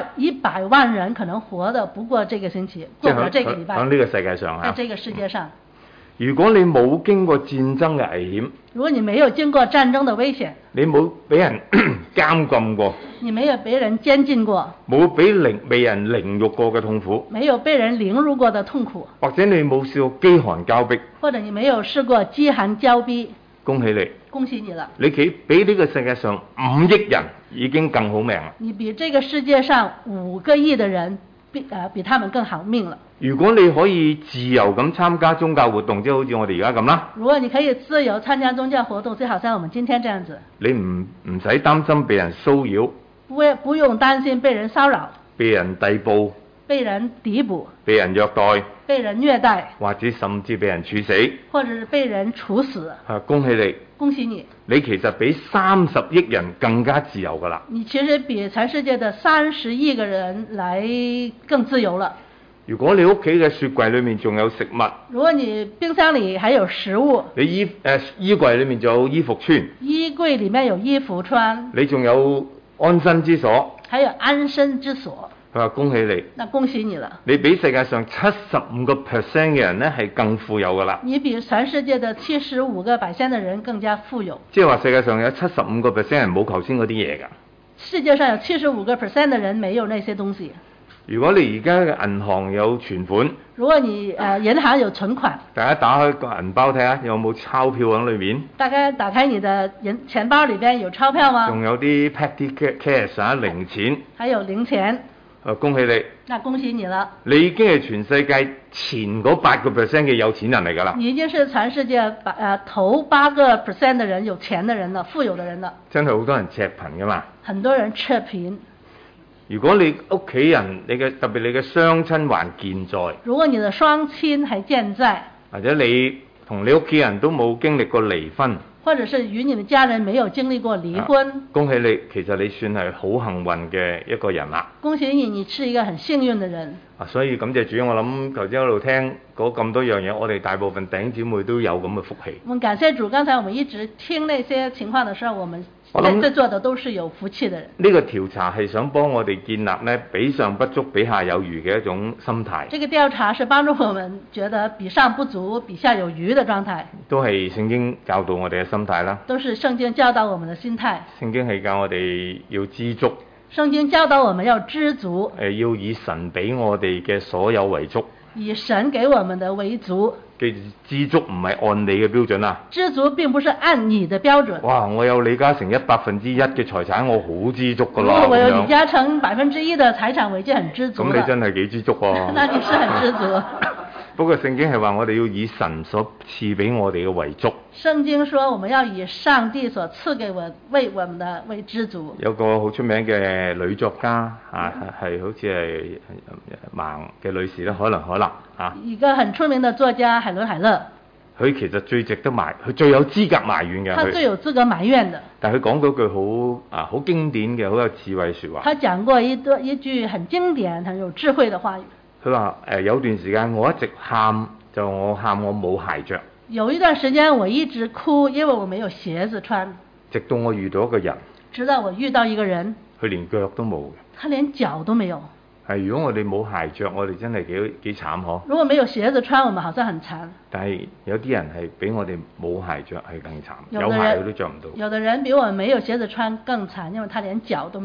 100萬人可能活得不過這個星期，過不了這個禮拜。 喺呢個世界上在這個世界上。 如果你冇經過戰爭嘅危險， 如果你沒有經過戰爭的危險， 你冇俾人監禁過， 你沒有被人監禁過， 冇被人凌辱過嘅痛苦， 沒有被人凌辱過的痛苦， 或者你冇試過飢寒交迫， 或者你沒有試過飢寒交迫， 恭喜你， 恭喜你了， 你比呢個世界上5億人已經更好命啦。 你比這個世界上5個億的人比他們更好命了。 如果你可以自由咁參加宗教活動，即係好似我哋而家咁啦。 如果你可以自由參加宗教活動，就好像我們今天這樣子。 你唔使擔心被人騷擾。 不用擔心被人騷擾。 被人逮捕。 被人逮捕。 被人虐待。 被人虐待。 或者甚至被人處死。 或者是被人處死。 恭喜你。 恭喜你。 你其實比30億人更加自由㗎啦。 你其實比全世界的30億個人來更自由了。 如果你屋企嘅雪櫃裏面仲有食物， 如果你冰箱裏還有食物， 你衣櫃裏面仲有衣服穿， 衣櫃裏面有衣服穿， 你仲有安身之所， 還有安身之所。 佢話恭喜你， 那恭喜你了。你比世界上75%嘅人呢係更富有㗎啦。 你比全世界的75%的人更加富有。 即係話世界上有75%人冇頭先嗰啲嘢㗎。 世界上有75%的人沒有那些東西。如果你而家嘅銀行有存款， 如果你銀行有存款， 大家打開個銀包睇下有冇鈔票喺裏面。 大家打開你的錢包裏邊有鈔票嗎？ 仲有啲 petty cash 啊，零錢。 還有零錢。 恭喜你。 那恭喜你了。 你已經係全世界前嗰8%嘅有錢人嚟㗎啦。 你已經是全世界頭8%的人有錢的人了，富有的人了。 真係好多人赤貧㗎嘛。 很多人赤貧。 如果你屋企人，特別你嘅雙親還健在， 如果你的雙親還健在， 或者你同你屋企人都冇經歷過離婚， 或者是與你的家人沒有經歷過離婚， 恭喜你，其實你算係好幸運嘅一個人啦。 恭喜你，你是一個很幸運的人。 所以感謝主，我諗頭先一路聽嗰咁多樣嘢，我哋大部分弟兄姊妹都有咁嘅福氣。 我們感謝主，剛才我們一直聽那些情況的時候，我們在座的都是有福氣的人。呢個調查係想幫我哋建立呢比上不足，比下有餘嘅一種心態。 這個調查是幫助我們覺得比上不足，比下有餘的狀態。 都係聖經教導我哋嘅心態啦。 都是聖經教導我們的心態。 聖經係教我哋要知足。 聖經教導我們要知足。 要以神俾我哋嘅所有為足。 以神給我們的為足。 記住，知足唔係按你嘅標準啊。 知足並不是按你的標準。 哇！我有李嘉誠1%嘅財產，我好知足噶啦。 我有李嘉誠1%的財產，我已經很知足了。 咁你真係幾知足喎？ 那你是很知足。 不過聖經係話我哋要以神所賜俾我哋嘅為足。 聖經說我們要以上帝所賜給為我們的為知足。有個好出名嘅女作家係好似係盲嘅女士啦，可能一個很出名的作家海倫海勒。 佢其實最值得佢最有資格埋怨嘅。 他最有資格埋怨的。 但係佢講嗰句好經典嘅好有智慧説話。 他講過一句很經典、很有智慧的話語。 佢話有段時間我一直喊，我喊我冇鞋着。 有一段時間我一直哭，因為我沒有鞋子穿。 直到我遇到一個人。 直到我遇到一個人。 佢連腳都冇嘅。 他連腳都沒有。 如果我哋冇鞋着，我哋真係幾慘嗬。 如果沒有鞋子穿，我們好像很慘。 但係有啲人係比我哋冇鞋着係更慘，有鞋佢都着唔到。 有的人比我們沒有鞋子穿更慘，因為他連腳都沒有。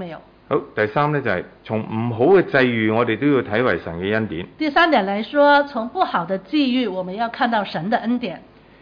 好，第三呢，就係從唔好嘅際遇，我哋都要睇為神嘅恩典。 第三點來說，從不好的際遇，我們要看到神的恩典。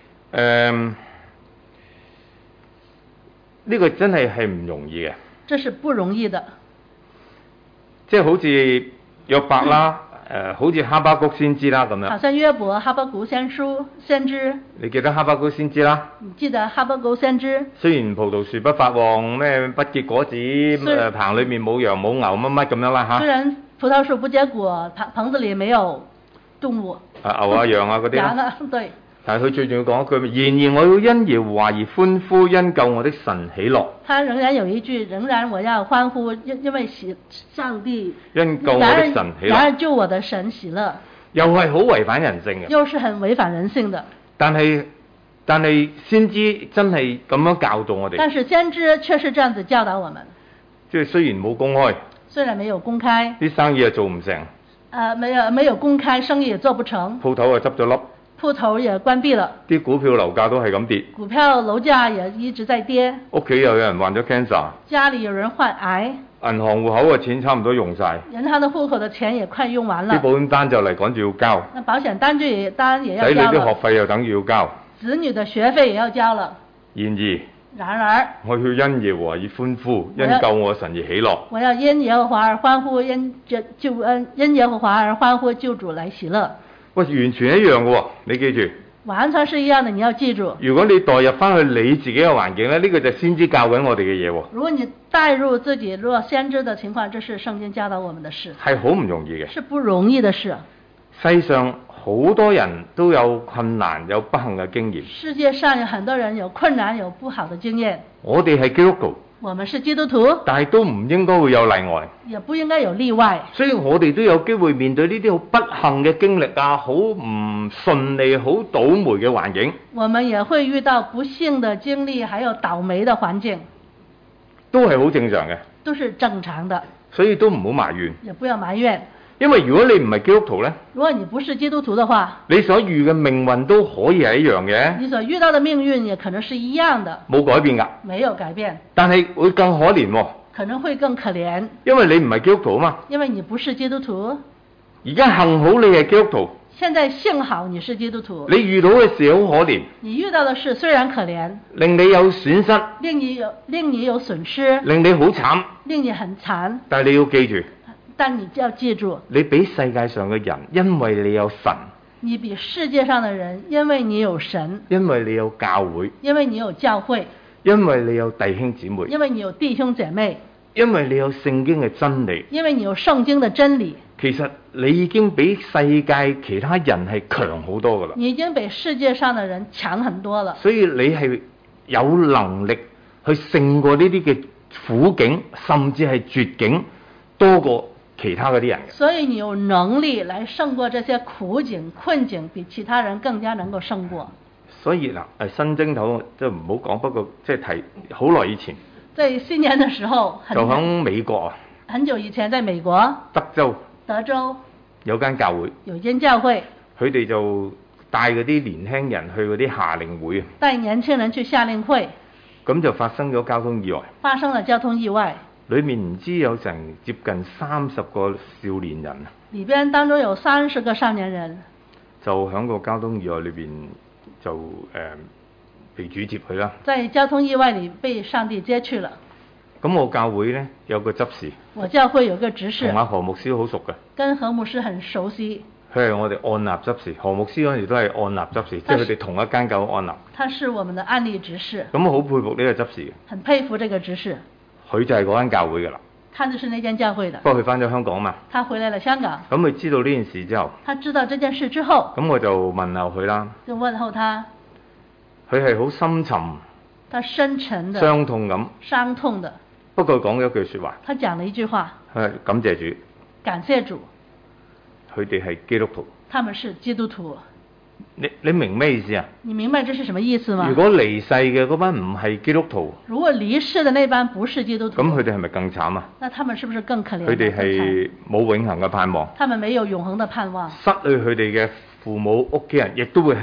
呢個真係唔容易嘅。 這是不容易的。 即係好似約伯啦，好似哈巴谷先知啦咁樣。 好像約伯、哈巴谷先知。 你記得哈巴谷先知啦？ 你記得哈巴谷先知？ 雖然葡萄樹不發旺，咩不結果子，棚裏面冇羊冇牛乜乜咁樣啦嚇。 雖然葡萄樹不結果，棚子裏沒有動物。 牛啊羊啊嗰啲啦。 羊啊，對。 但係佢最重要講一句，然而我要因耶和華而歡呼，因救我的神喜樂。 他仍然有一句，仍然我要歡呼，因為上帝因救我的神喜樂。 然而救我的神喜樂。 又係好違反人性嘅。 又是很違反人性的。 但係先知真係咁樣教導我哋。 但是先知確實這樣子教導我們。 即係雖然冇公開。 雖然沒有公開。 啲生意又做唔成。 沒有公開，生意也做不成。 鋪頭又執咗笠。 鋪頭也關閉了， 啲股票樓價都係咁跌， 股票樓價也一直在跌。 屋企又有人患咗 cancer， 家裡有人患癌， 銀行戶口嘅錢差唔多用晒， 銀行的戶口的錢也快用完了， 啲保險單就嚟趕住要交， 那保險單也要交了， 仔女啲學費又等於要交， 子女的學費也要交了。 然而，我要因耶和華而歡呼，因救我神而喜樂。 我要因耶和華而歡呼，因耶和華而歡呼，救主來喜樂。 喂，完全一樣嘅喎，你記住。 完全是一樣的，你要記住。 如果你代入翻去你自己嘅環境咧，呢個就先知教緊我哋嘅嘢喎。 如果你代入自己若先知的情況，這是聖經教導我們的事。 係好唔容易嘅。 是不容易的事。 世上好多人都有困難，有不幸嘅經驗。 世界上有很多人有困難，有不好的經驗。 我哋係基督徒。 我們是基督徒， 但係都唔應該會有例外， 也不應該有例外。 所以我哋都有機會面對呢啲好不幸嘅經歷啊，好唔順利、好倒霉嘅環境。 我們也會遇到不幸的經歷，還有倒霉的環境， 都係好正常嘅， 都是正常的。 所以都唔好埋怨， 也不要埋怨。 因為如果你唔係基督徒呢， 如果你不是基督徒的話， 你所遇嘅命運都可以係一樣嘅。 你所遇到的命運也可能是一樣的， 冇改變㗎。 沒有改變， 但係會更可憐喎。 可能會更可憐， 因為你唔係基督徒啊嘛。 因為你不是基督徒。 而家幸好你係基督徒。 現在幸好你是基督徒。 你遇到嘅事好可憐。 你遇到的事雖然可憐， 令你有損失， 令你有損失， 令你好慘， 令你很慘。 但係你要記住。 但你要記住， 你比世界上嘅人，因為你有神； 你比世界上的人，因為你有神； 因為你有教會； 因為你有教會； 因為你有弟兄姊妹； 因為你有弟兄姐妹； 因為你有聖經嘅真理； 因為你有聖經的真理。 其實你已經比世界其他人係強好多㗎啦。 你已經比世界上的人強很多了。 所以你係有能力去勝過呢啲嘅苦境，甚至係絕境，多過其他嗰啲人嘅。 所以你有能力來勝過這些苦境困境，比其他人更加能夠勝過。 所以嗱，新正頭即係唔好講，不過即係提好耐以前， 在新年嘅時候， 就喺美國啊， 很久以前在美國德州有間教會， 有間教會， 佢哋就帶嗰啲年輕人去嗰啲夏令會啊， 帶年輕人去夏令會， 咁就發生咗交通意外， 發生了交通意外。 裏面唔知有成接近30個少年人啊！ 裏邊當中有30個少年人， 就喺個交通意外裏邊就被主接去啦。 在交通意外裏被上帝接去了。 咁我教會呢，有個執事， 我教會有個執事， 同阿何牧師好熟嘅， 跟何牧師很熟悉。 佢係我哋按立執事，何牧師嗰陣時都係按立執事，即係佢哋同一間教會按立。 他是我們的按立執事。 咁我好佩服呢個執事嘅， 很佩服這個執事。 佢就係嗰間教會㗎啦。 他就是那間教會的。 不過佢返咗香港嘛。 他回來了香港。 咁佢知道呢件事之後， 他知道這件事之後， 咁我就問候佢啦。 就問候他。 佢係好深沉。 他深沉的。 傷痛咁。 傷痛的。 不過講咗一句説話。 他講了一句話。 係感謝主。 感謝主。 佢哋係基督徒。 他們是基督徒。 你明咩意思啊？ 你明白這是什麼意思嗎？ 如果離世嘅嗰班唔係基督徒， 如果離世的那班不是基督徒， 咁佢哋係咪更慘啊？ 那他們是不是更可憐？ 佢哋係冇永恆嘅盼望。 他們沒有永恆的盼望。 失去佢哋嘅父母屋企人，亦都會係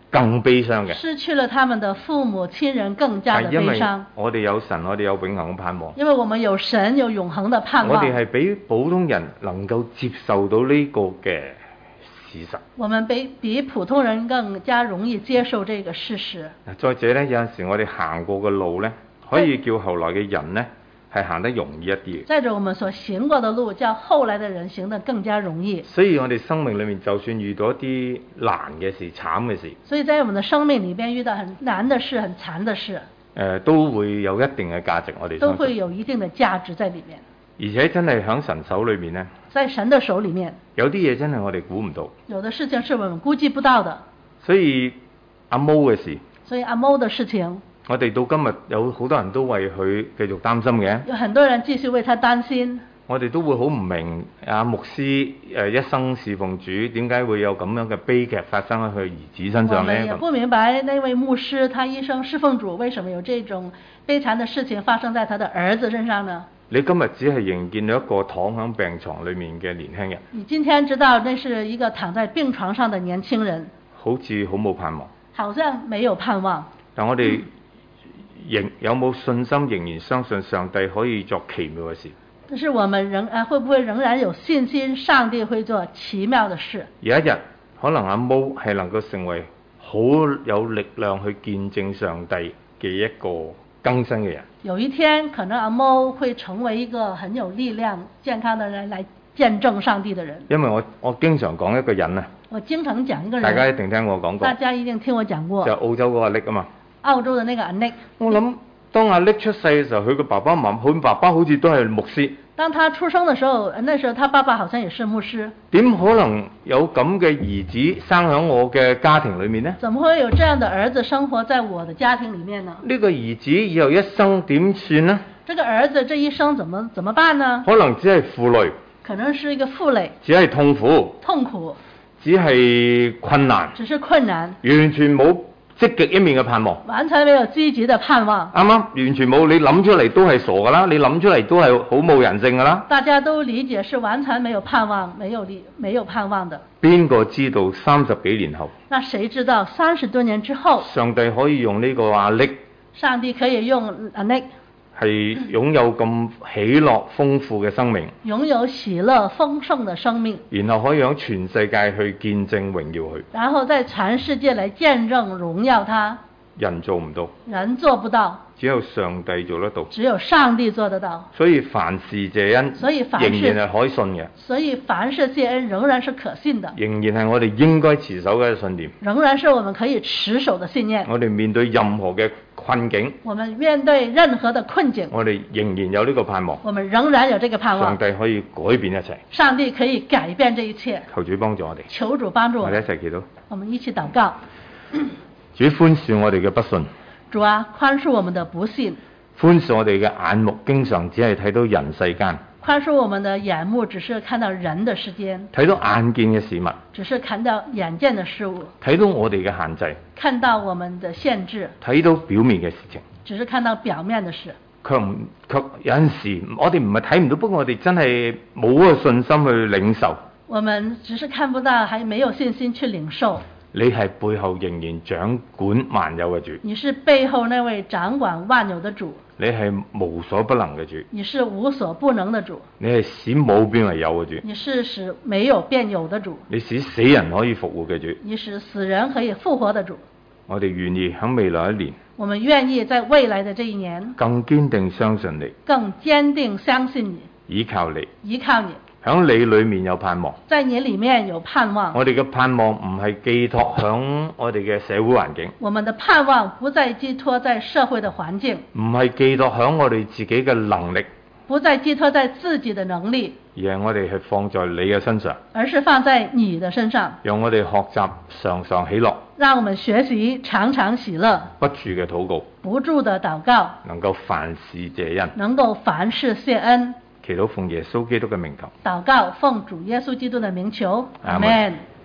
更悲傷嘅。 失去了他們的父母親人更加的係因為悲傷。 我哋有神，我哋有永恆嘅盼望。 因為我們有神，有永恆的盼望。 我哋係比普通人能夠接受到呢個嘅事實。 我們比普通人更加容易接受這個事實。 再者呢，有陣時我哋行過嘅路呢，可以叫後來嘅人呢係行得容易一啲。 再者，我們所行過的路，叫後來的人行得更加容易。 所以我哋生命裏面，就算遇到一啲難嘅事、慘嘅事， 所以在我們的生命裏邊遇到很難的事、很慘的事， 都會有一定嘅價值。我哋都會有一定的價值在裏面。 而且真係喺神手裏面呢， 在神的手裏面， 有啲嘢真係我哋估唔到。 有的事情是我們估計不到的。 所以阿毛嘅事， 所以阿毛的事情， 我哋到今日有好多人都為佢繼續擔心嘅。 有很多人繼續為他擔心。 我哋都會好唔明阿牧師一生侍奉主，點解會有咁樣嘅悲劇發生喺佢兒子身上呢？ 我們也不明白那位牧師他一生侍奉主，為什麼有這種悲慘的事情發生在他的兒子身上呢？ 你今日只係仍見到一個躺喺病床裏面嘅年輕人。 你今天知道那是一個躺在病床上的年輕人， 好似好冇盼望。 好像沒有盼望。 但我哋有冇信心，仍然相信上帝可以作奇妙嘅事？ 但是我們會不會仍然有信心，上帝會做奇妙的事？ 有一日，可能阿毛係能夠成為好有力量去見證上帝嘅一個更新嘅人。 有一天，可能阿毛會成為一個很有力量、健康的人，來見證上帝的人。 因為我經常講一個人啊， 我經常講一個人， 大家一定聽我講過， 大家一定聽我講過， 就澳洲嗰個阿力啊嘛。 澳洲的那個阿力。 我諗當阿力出世嘅時候，佢個爸爸好似都係牧師。 當他出生的時候，那時候他爸爸好像也是牧師。 點可能有咁嘅兒子生喺我嘅家庭裏面呢？ 怎麼會有這樣的兒子生活在我的家庭裡面呢？ 呢個兒子以後一生點算呢？ 這個兒子這一生怎麼辦呢？ 可能只係負累， 可能是一個負累， 只係痛苦， 痛苦， 只係困難， 只是困難， 完全冇積極一面嘅盼望， 完全沒有積極的盼望。 啱啱完全冇，你諗出嚟都係傻噶啦，你諗出嚟都係好冇人性噶啦。 大家都理解是完全沒有盼望，沒有盼望的。 邊個知道30幾年後？ 那誰知道30多年之後， 上帝可以用呢個阿力， 上帝可以用阿力， 係擁有咁喜樂豐富嘅生命， 擁有喜樂豐盛的生命， 然後可以喺全世界去見證榮耀佢。 然後在全世界來見證榮耀他。 人做唔到， 人做不到， 只有上帝做得到。 只有上帝做得到。 所以凡事謝恩， 所以凡事仍然係可信嘅。 所以凡事謝恩仍然是可信的， 仍然係我哋應該持守嘅信念。 仍然是我們可以持守的信念。 我哋面對任何嘅困境， 我們面對任何的困境， 我哋仍然有呢個盼望。 我們仍然有這個盼望。 上帝可以改變一切。 上帝可以改變這一切。 求主幫助我哋。 求主幫助我哋一齊祈禱。 我們一起禱告。 主寬恕我哋嘅不信。 主啊，寬恕我們的不信。 寬恕我哋嘅眼目經常只係睇到人世間。 寬恕我們的眼目只是看到人的世間。 睇到眼見嘅事物。 只是看到眼見的事物。 睇到我哋嘅限制。 看到我們的限制。 睇到表面嘅事情。 只是看到表面的事。 卻有陣時，我哋唔係睇唔到，不過我哋真係冇嗰個信心去領受。 我們只是看不到，還沒有信心去領受。 你係背後仍然掌管萬有嘅主。 你是背後那位掌管萬有的主。 你係無所不能嘅主。 你是無所不能的主。 你係使冇變為有嘅主。 你是使沒有變有的主。 你使死人可以復活嘅主。 你使死人可以復活的主。 我哋願意喺未來一年。 我們願意在未來的這一年。 更堅定相信你。 更堅定相信你。 依靠你。 依靠你。 喺你裏面有盼望， 在你裏面有盼望。 我哋嘅盼望唔係寄託響我哋嘅社會環境。 我們的盼望不再寄託在社會的環境。 唔係寄託響我哋自己嘅能力。 不再寄託在自己的能力。 而係我哋係放在你嘅身上。 而是放在你的身上。 讓我哋學習常常喜樂。 讓我們學習常常喜樂。 不住嘅禱告。 不住的禱告。 能夠凡事謝恩。 能夠凡事謝恩。 祈禱奉耶穌基督嘅名求。 禱告奉主耶穌基督的名求。阿們。